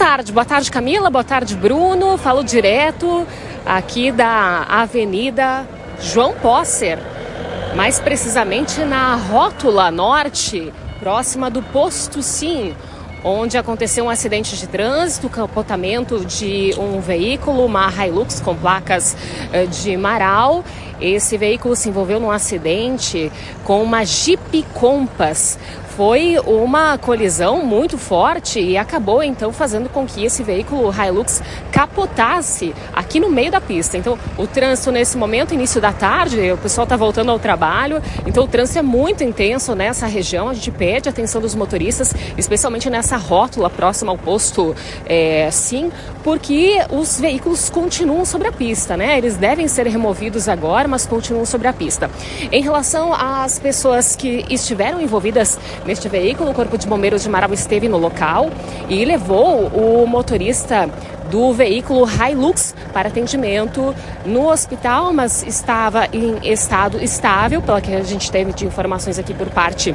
Boa tarde Camila, boa tarde Bruno, falo direto aqui da Avenida João Posser, mais precisamente na Rótula Norte, próxima do Posto Sim, onde aconteceu um acidente de trânsito, capotamento de um veículo, uma Hilux com placas de Marau. Esse veículo se envolveu num acidente com uma Jeep Compass. Foi uma colisão muito forte e acabou então fazendo com que esse veículo Hilux capotasse aqui no meio da pista. Então o trânsito nesse momento, início da tarde, o pessoal está voltando ao trabalho, então o trânsito é muito intenso nessa região. A gente pede a atenção dos motoristas, especialmente nessa rótula próxima ao posto Sim, porque os veículos continuam sobre a pista, né? Eles devem ser removidos agora, mas continuam sobre a pista. Em relação às pessoas que estiveram envolvidas neste veículo, o Corpo de Bombeiros de Marau esteve no local e levou o motorista do veículo Hilux para atendimento no hospital, mas estava em estado estável, pela que a gente teve de informações aqui por parte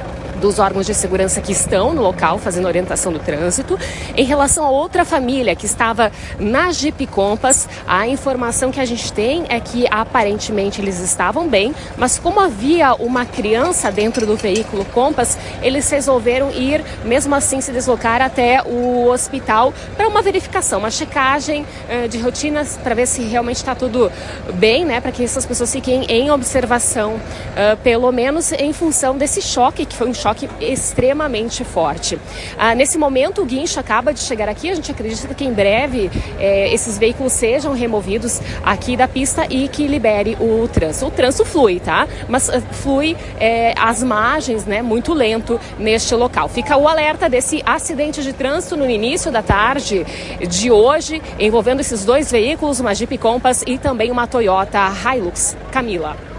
dos órgãos de segurança que estão no local fazendo orientação do trânsito. Em relação a outra família que estava na Jeep Compass, a informação que a gente tem é que aparentemente eles estavam bem, mas como havia uma criança dentro do veículo Compass, eles resolveram ir, mesmo assim, se deslocar até o hospital para uma verificação, uma checagem de rotinas para ver se realmente está tudo bem, né, para que essas pessoas fiquem em observação, pelo menos em função desse choque, que foi um choque extremamente forte. Nesse momento, o guincho acaba de chegar aqui. A gente acredita que em breve esses veículos sejam removidos aqui da pista e que libere o trânsito. O trânsito flui, tá? Mas flui às margens, né? Muito lento neste local. Fica o alerta desse acidente de trânsito no início da tarde de hoje, envolvendo esses dois veículos, uma Jeep Compass e também uma Toyota Hilux. Camila.